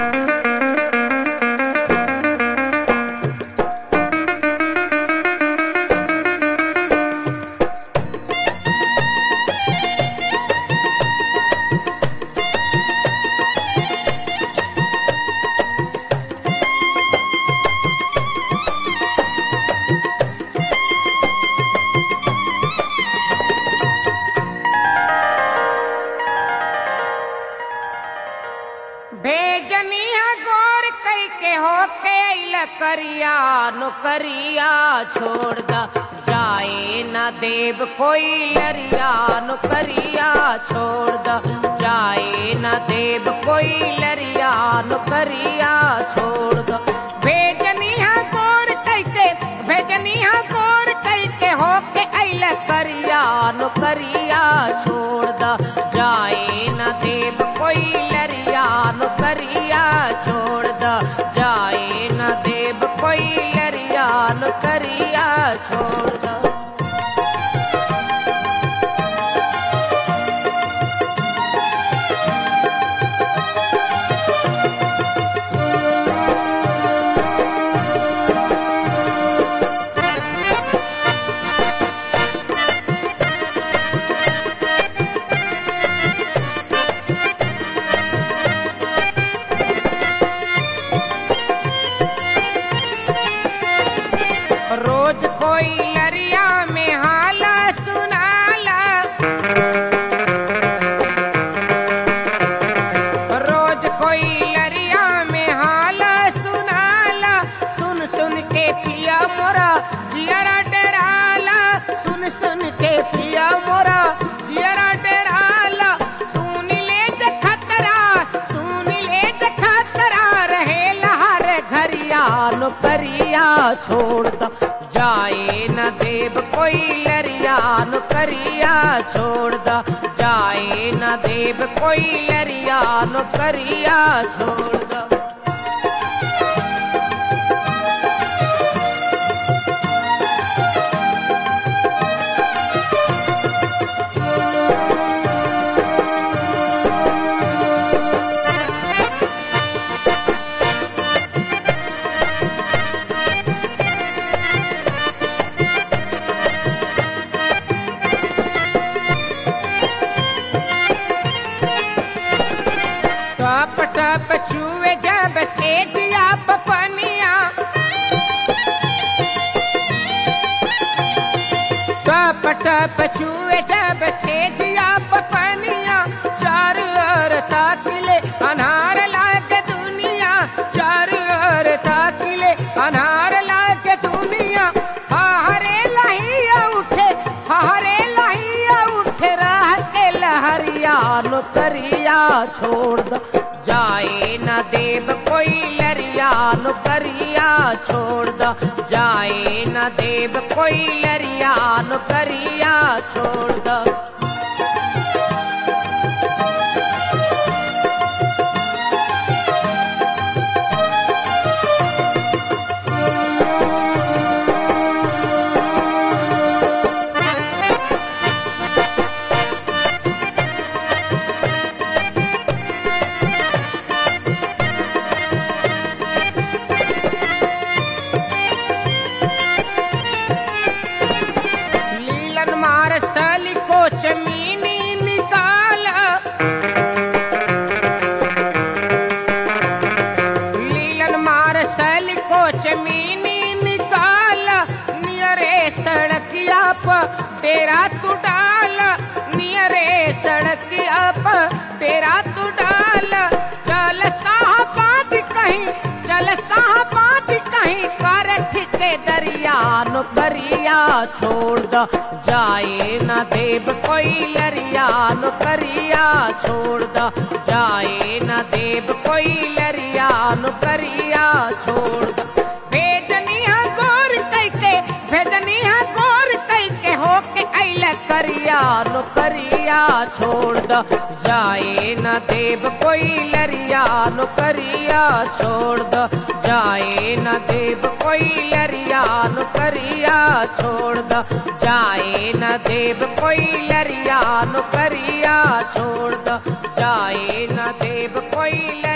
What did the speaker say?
भेजनिया गोर कई के होके लकरिया नुकरिया छोड़ द जाए न देव कोई लरिया नुकरिया छोड़ द जाए न देव कोई लरिया नुकरिया छोड़ द भेजनिया गोर कई के होके लकरिया नुकरिया छोड़ द जाए न देव कोई लरिया नुकरिया छोड़ द जाए न देव कोई लरिया नुकरिया छोड़ द रोज कोई लरिया में हाला सुनाला रोज कोई लरिया में हाला सुनाला सुन सुन के पिया मोरा जियरा डराला सुन सुन के पिया मोरा जियरा डराला सुन ले ज खतरा रहे लहर घरिया नुकरिया छोड़ द जाए न देव कोई लरिया नुकरिया छोड़ द जाए न देव कोई लरिया नुकरिया छोड़ द टप टप छुए जब से जिया पनिया टप टप छुए जब से जिया पनिया चार ओर ताकिले अनार लाग दुनिया चार ओर ताकिले अनार लाग दुनिया हरे लहिया उठे राह के लहरिया नुकरिया छोड़ द जाए न देव कोई लरिया नुकरिया छोड़ द जाए न देव कोई लरिया नुकरिया छोड़ द लीलन मार स्थली को चमीनी निकाला लीलन मार स्थली को चमीनी निकाला नियरे सड़किया पर तेरा तू डाला नियरे सड़किया पर तेरा तू डाला चल साहबाद कहीं कर ठिके दरिया नुकरिया छोड़ द जाए न देव कोई लरिया नुकरिया छोड़ द जाए न देव कोई लरिया नुकरिया छोड़ द भेजनिया गोर कई के होके करिया नुकरिया छोड़ द जाए न देव कोई लरिया नुकरिया छोड़ द जाए न देव कोई लरिया नुकरिया छोड़ द जाए न देव कोई लरिया नुकरिया छोड़ द जाए न देव कोई